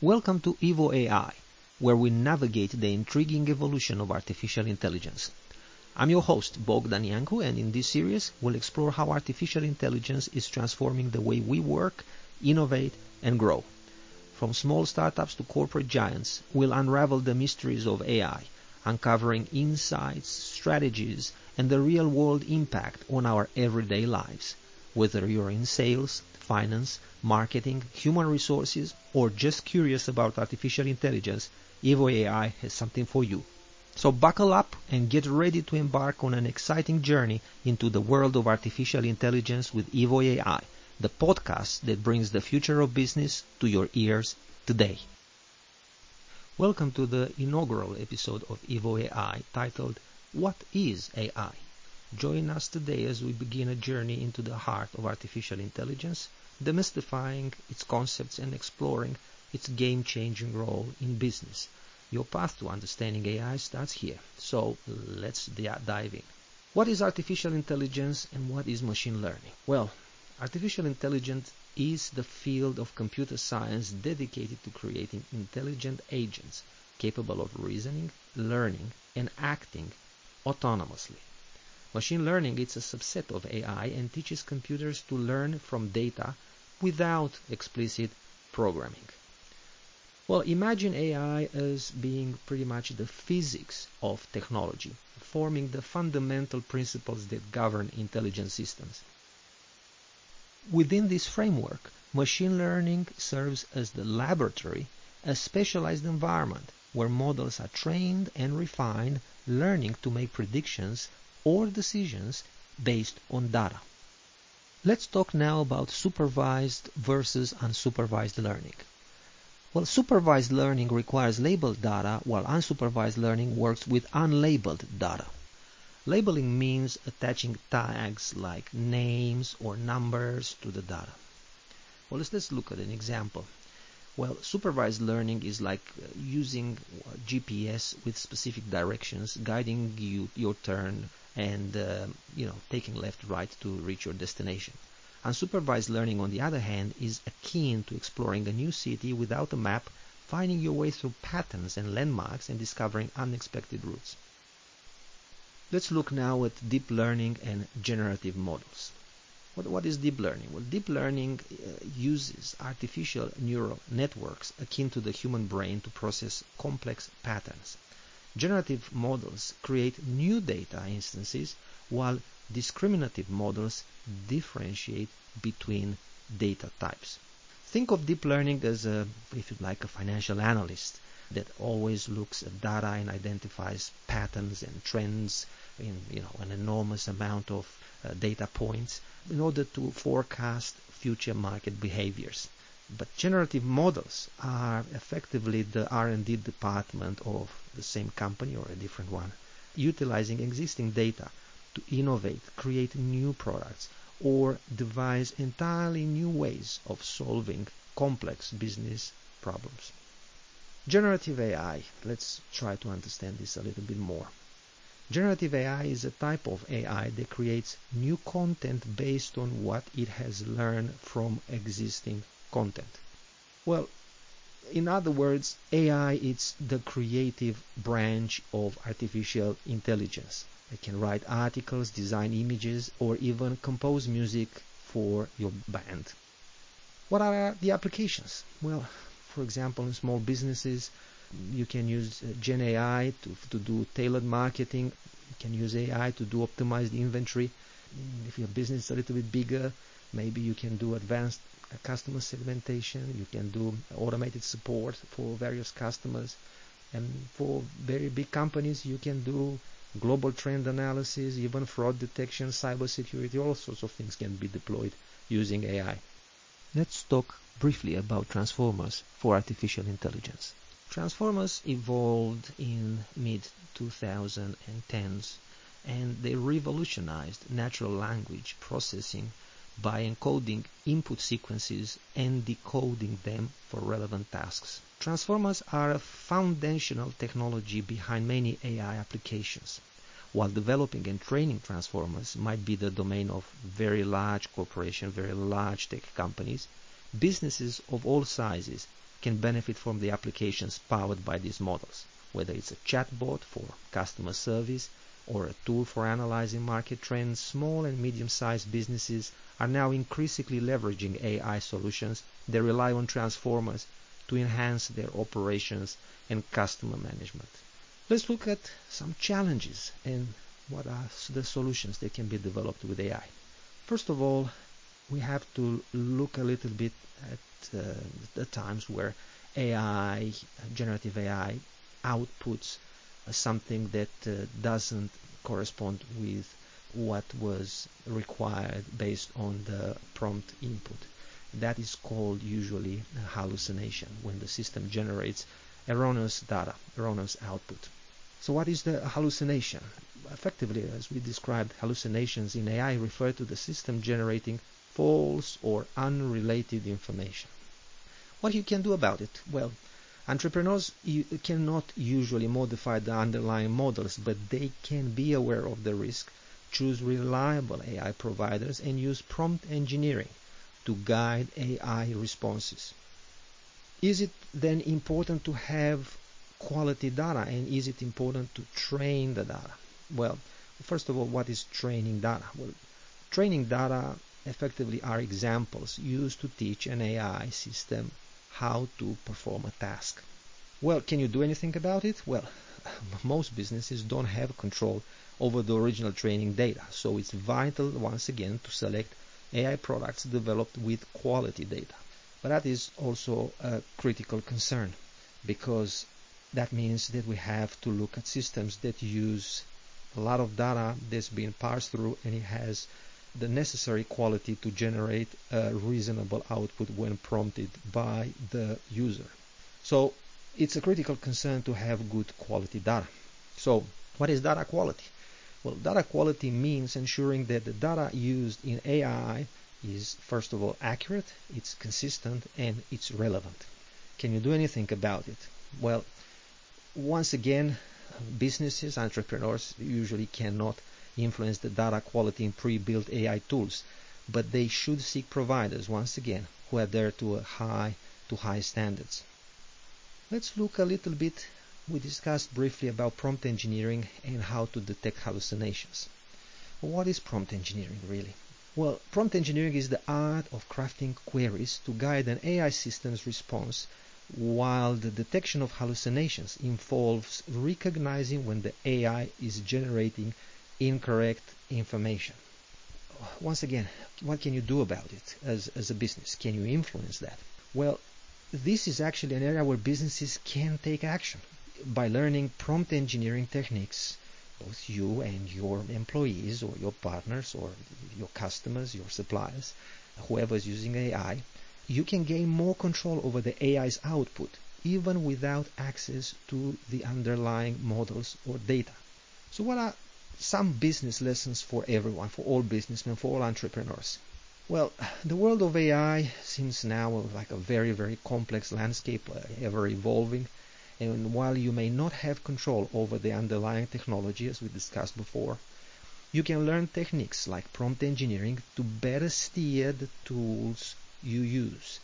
Welcome to Evo AI, where we navigate the intriguing evolution of artificial intelligence. I'm your host, Bogdan Iancu, and in this series, we'll explore how artificial intelligence is transforming the way we work, innovate, and grow. From small startups to corporate giants, we'll unravel the mysteries of AI, uncovering insights, strategies, and the real-world impact on our everyday lives. Whether you're in sales, finance, marketing, human resources, or just curious about artificial intelligence, Evo AI has something for you. So buckle up and get ready to embark on an exciting journey into the world of artificial intelligence with Evo AI, the podcast that brings the future of business to your ears today. Welcome to the inaugural episode of Evo AI titled, What is AI? Join us today as we begin a journey into the heart of artificial intelligence, demystifying its concepts and exploring its game-changing role in business. Your path to understanding AI starts here, so let's dive in. What is artificial intelligence and what is machine learning? Well, artificial intelligence is the field of computer science dedicated to creating intelligent agents capable of reasoning, learning, and acting autonomously. Machine learning is a subset of AI and teaches computers to learn from data without explicit programming. Well, imagine AI as being pretty much the physics of technology, forming the fundamental principles that govern intelligent systems. Within this framework, machine learning serves as the laboratory, a specialized environment where models are trained and refined, learning to make predictions or decisions based on data. Let's talk now about supervised versus unsupervised learning. Well, supervised learning requires labeled data, while unsupervised learning works with unlabeled data. Labeling means attaching tags like names or numbers to the data. Well, let's look at an example. Well, supervised learning is like using GPS with specific directions, guiding you your turn and taking left, right to reach your destination. Unsupervised learning, on the other hand, is akin to exploring a new city without a map, finding your way through patterns and landmarks and discovering unexpected routes. Let's look now at deep learning and generative models. What is deep learning? Well, deep learning uses artificial neural networks akin to the human brain to process complex patterns. Generative models create new data instances, while discriminative models differentiate between data types. Think of deep learning as a financial analyst that always looks at data and identifies patterns and trends in an enormous amount of data points in order to forecast future market behaviors. But generative models are effectively the R&D department of the same company or a different one, utilizing existing data to innovate, create new products, or devise entirely new ways of solving complex business problems. Generative AI. Let's try to understand this a little bit more. Generative AI is a type of AI that creates new content based on what it has learned from existing content. Well, in other words, AI is the creative branch of artificial intelligence. It can write articles, design images, or even compose music for your band. What are the applications? Well, for example, in small businesses, you can use Gen AI to do tailored marketing. You can use AI to do optimized inventory. If your business is a little bit bigger, maybe you can do advanced customer segmentation. You can do automated support for various customers. And for very big companies, you can do global trend analysis, even fraud detection, cybersecurity. All sorts of things can be deployed using AI. Let's talk briefly about transformers for artificial intelligence. Transformers evolved in mid-2010s, and they revolutionized natural language processing by encoding input sequences and decoding them for relevant tasks. Transformers are a foundational technology behind many AI applications. While developing and training transformers might be the domain of very large corporations, very large tech companies, businesses of all sizes can benefit from the applications powered by these models, whether it's a chatbot for customer service or a tool for analyzing market trends. Small and medium-sized businesses are now increasingly leveraging AI solutions that rely on transformers to enhance their operations and customer management. Let's look at some challenges and what are the solutions that can be developed with AI. First of all, we have to look a little bit at the times where AI, generative AI, outputs something that doesn't correspond with what was required based on the prompt input. That is called usually a hallucination, when the system generates erroneous data, erroneous output. So what is the hallucination? Effectively, as we described, hallucinations in AI refer to the system generating false or unrelated information. What you can do about it? Well, entrepreneurs cannot usually modify the underlying models, but they can be aware of the risk, choose reliable AI providers, and use prompt engineering to guide AI responses. Is it then important to have quality data, and is it important to train the data? Well, first of all, what is training data? Well, training data effectively are examples used to teach an AI system how to perform a task. Well, can you do anything about it? Well, most businesses don't have control over the original training data, so it's vital once again to select AI products developed with quality data. But that is also a critical concern, because that means that we have to look at systems that use a lot of data that's been parsed through, and it has the necessary quality to generate a reasonable output when prompted by the user. So it's a critical concern to have good quality data. So what is data quality? Well, data quality means ensuring that the data used in AI is, first of all, accurate, it's consistent, and it's relevant. Can you do anything about it? Well, once again, businesses, entrepreneurs usually cannot influence the data quality in pre-built AI tools, but they should seek providers, once again, who adhere to high standards. Let's look a little bit. We discussed briefly about prompt engineering and how to detect hallucinations. What is prompt engineering really? Well, prompt engineering is the art of crafting queries to guide an AI system's response, while the detection of hallucinations involves recognizing when the AI is generating incorrect information. Once again, what can you do about it as a business? Can you influence that? Well, this is actually an area where businesses can take action by learning prompt engineering techniques. Both you and your employees or your partners or your customers, your suppliers, whoever is using AI, you can gain more control over the AI's output even without access to the underlying models or data. So what are some business lessons for everyone, for all businessmen, for all entrepreneurs? Well, the world of AI seems now like a very, very complex landscape, ever evolving. And while you may not have control over the underlying technology, as we discussed before, you can learn techniques like prompt engineering to better steer the tools you use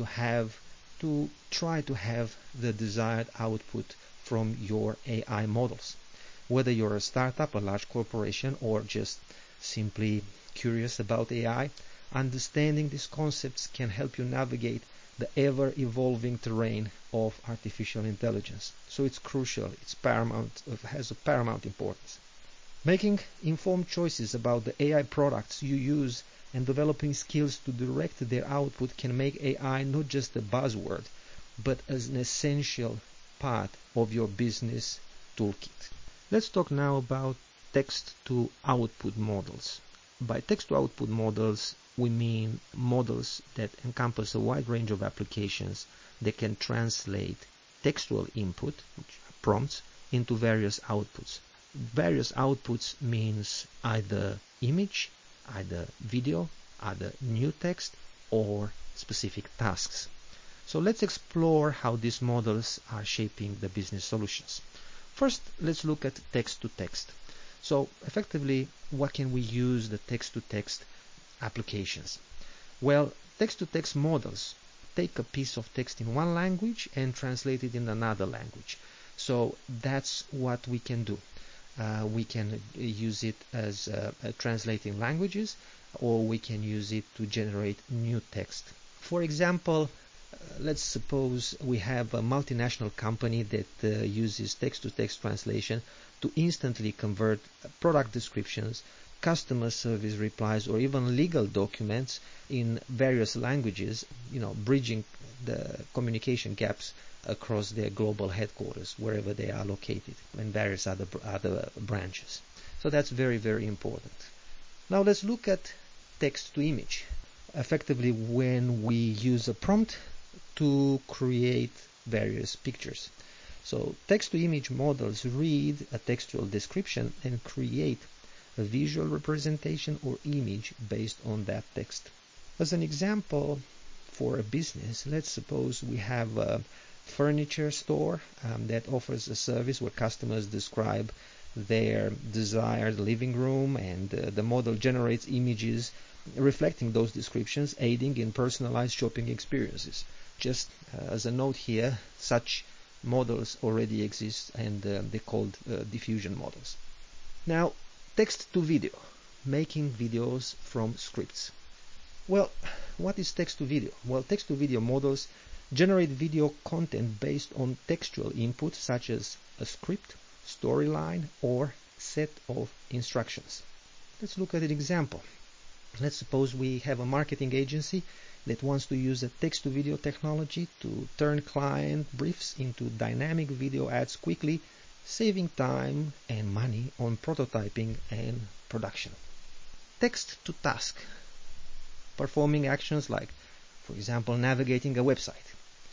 to try to have the desired output from your AI models. Whether you're a startup, a large corporation, or just simply curious about AI, understanding these concepts can help you navigate the ever-evolving terrain of artificial intelligence. So it's crucial, it's paramount, it has a paramount importance. Making informed choices about the AI products you use and developing skills to direct their output can make AI not just a buzzword, but as an essential part of your business toolkit. Let's talk now about text-to-output models. By text-to-output models, we mean models that encompass a wide range of applications that can translate textual input, which are prompts, into various outputs. Various outputs means either image, either video, either new text, or specific tasks. So let's explore how these models are shaping the business solutions. First, let's look at text-to-text. So effectively, what can we use the text-to-text applications? Well, text-to-text models take a piece of text in one language and translate it in another language. So that's what we can do. We can use it as translating languages, or we can use it to generate new text. For example, let's suppose we have a multinational company that uses text-to-text translation to instantly convert product descriptions, customer service replies, or even legal documents in various languages, bridging the communication gaps across their global headquarters, wherever they are located, and various other branches. So that's very, very important. Now let's look at text to image. Effectively, when we use a prompt to create various pictures. So text to image models read a textual description and create a visual representation or image based on that text. As an example, for a business, let's suppose we have a furniture store that offers a service where customers describe their desired living room, and the model generates images reflecting those descriptions, aiding in personalized shopping experiences. Just as a note here, such models already exist, and they're called diffusion models. Now, text to video, making videos from scripts. Well, what is text to video? Well, text to video models generate video content based on textual input such as a script, storyline, or set of instructions. Let's look at an example. Let's suppose we have a marketing agency that wants to use a text-to-video technology to turn client briefs into dynamic video ads quickly, saving time and money on prototyping and production. Text-to-task, performing actions like, for example, navigating a website.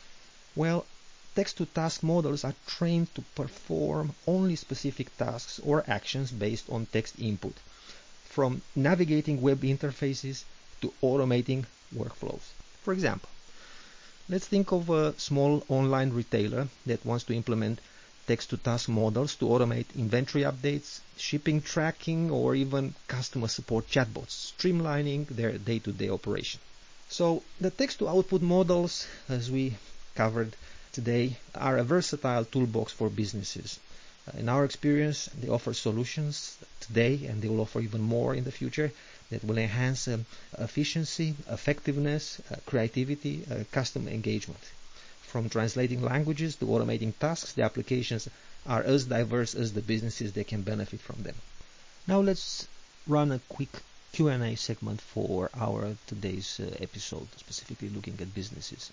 Well, text-to-task models are trained to perform only specific tasks or actions based on text input, from navigating web interfaces to automating workflows. For example, let's think of a small online retailer that wants to implement text-to-task models to automate inventory updates, shipping tracking, or even customer support chatbots, streamlining their day-to-day operation. So the text-to-output models, as we covered today, are a versatile toolbox for businesses. In our experience, they offer solutions today, and they will offer even more in the future that will enhance efficiency, effectiveness, creativity, customer engagement. From translating languages to automating tasks, the applications are as diverse as the businesses that can benefit from them. Now let's run a quick Q&A segment for our today's episode, specifically looking at businesses.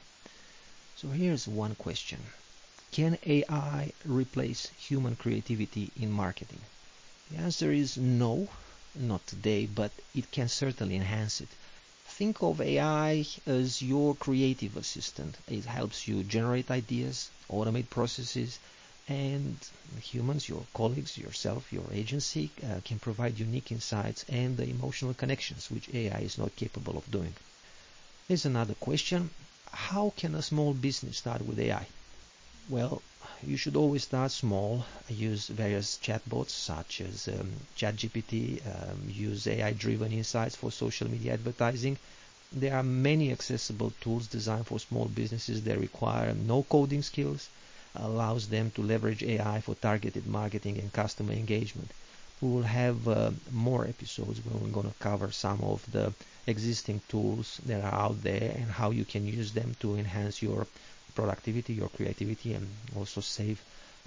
So here's one question. Can AI replace human creativity in marketing? The answer is no, not today, but it can certainly enhance it. Think of AI as your creative assistant. It helps you generate ideas, automate processes, and humans, your colleagues, yourself, your agency, can provide unique insights and the emotional connections which AI is not capable of doing. Here's another question. How can a small business start with AI? Well, you should always start small. Use various chatbots such as ChatGPT. Use AI-driven insights for social media advertising. There are many accessible tools designed for small businesses that require no coding skills, allows them to leverage AI for targeted marketing and customer engagement. We will have more episodes where we're going to cover some of the existing tools that are out there and how you can use them to enhance your productivity, your creativity, and also save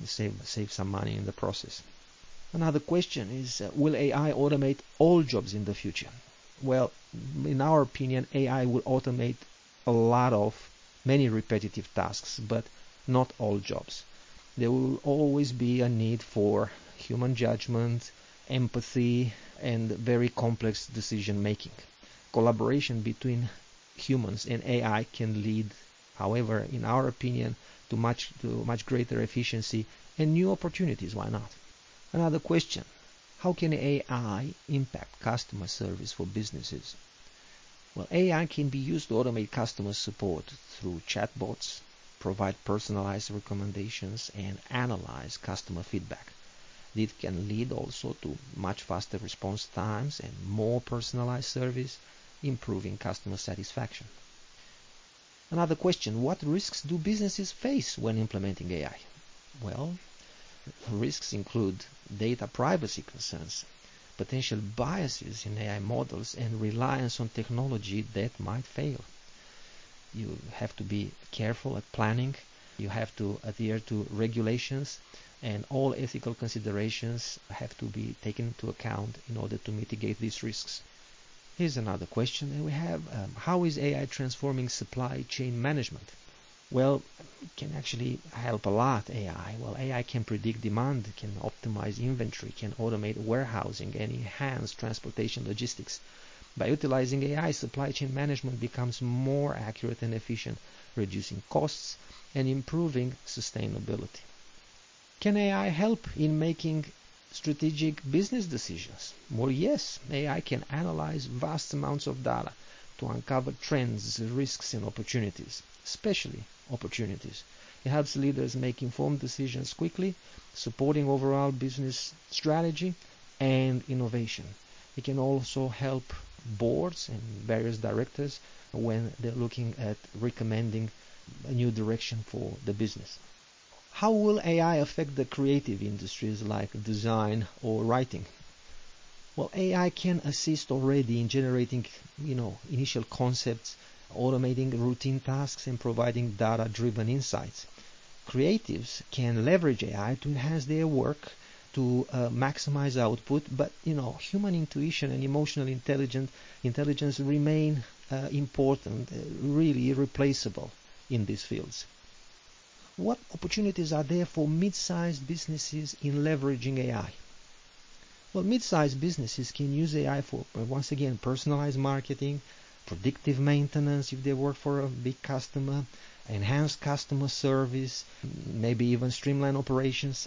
some money in the process. Another question is, will AI automate all jobs in the future? Well, in our opinion, AI will automate a lot of many repetitive tasks, but not all jobs. There will always be a need for human judgment, empathy, and very complex decision making. Collaboration between humans and AI can lead, however, in our opinion, to much greater efficiency and new opportunities. Why not? Another question. How can AI impact customer service for businesses? Well, AI can be used to automate customer support through chatbots, provide personalized recommendations, and analyze customer feedback. This can lead also to much faster response times and more personalized service, improving customer satisfaction. Another question, what risks do businesses face when implementing AI? Well, risks include data privacy concerns, potential biases in AI models, and reliance on technology that might fail. You have to be careful at planning. You have to adhere to regulations, and all ethical considerations have to be taken into account in order to mitigate these risks. Here's another question that we have. How is AI transforming supply chain management? Well, it can actually help a lot, AI. Well, AI can predict demand, can optimize inventory, can automate warehousing, and enhance transportation logistics. By utilizing AI, supply chain management becomes more accurate and efficient, reducing costs and improving sustainability. Can AI help in making strategic business decisions? Well, yes, AI can analyze vast amounts of data to uncover trends, risks, and opportunities, especially opportunities. It helps leaders make informed decisions quickly, supporting overall business strategy and innovation. It can also help boards and various directors when they're looking at recommending a new direction for the business. How will AI affect the creative industries like design or writing? Well, AI can assist already in generating, initial concepts, automating routine tasks, and providing data-driven insights. Creatives can leverage AI to enhance their work, to maximize output, but human intuition and emotional intelligence remain important, really irreplaceable in these fields. What opportunities are there for mid-sized businesses in leveraging AI? Well, mid-sized businesses can use AI for, once again, personalized marketing, predictive maintenance if they work for a big customer, enhanced customer service, maybe even streamline operations.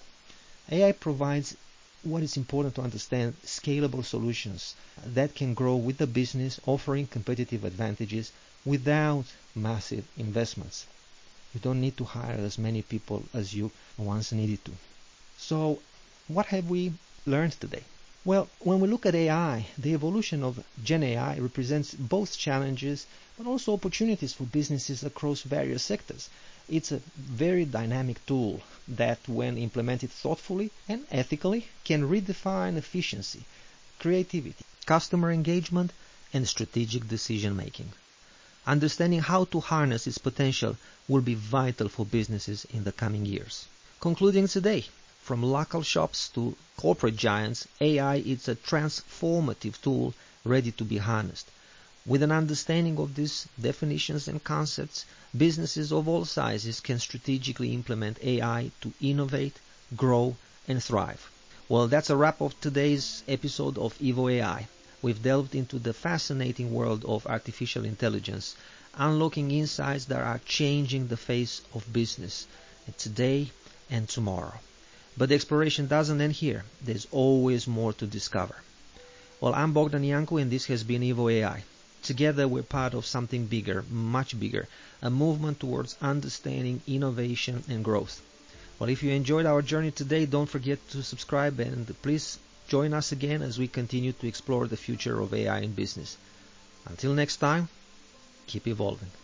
AI provides what is important to understand, scalable solutions that can grow with the business, offering competitive advantages without massive investments. You don't need to hire as many people as you once needed to. So, what have we learned today? Well, when we look at AI, the evolution of Gen AI represents both challenges but also opportunities for businesses across various sectors. It's a very dynamic tool that, when implemented thoughtfully and ethically, can redefine efficiency, creativity, customer engagement, and strategic decision making. Understanding how to harness its potential will be vital for businesses in the coming years. Concluding today, from local shops to corporate giants, AI is a transformative tool ready to be harnessed. With an understanding of these definitions and concepts, businesses of all sizes can strategically implement AI to innovate, grow, and thrive. Well, that's a wrap of today's episode of Evo AI. We've delved into the fascinating world of artificial intelligence, unlocking insights that are changing the face of business today and tomorrow. But the exploration doesn't end here. There's always more to discover. Well, I'm Bogdan Iancu, and this has been Evo AI. Together we're part of something bigger, much bigger, a movement towards understanding, innovation, and growth. Well, if you enjoyed our journey today, don't forget to subscribe, and please join us again as we continue to explore the future of AI in business. Until next time, keep evolving.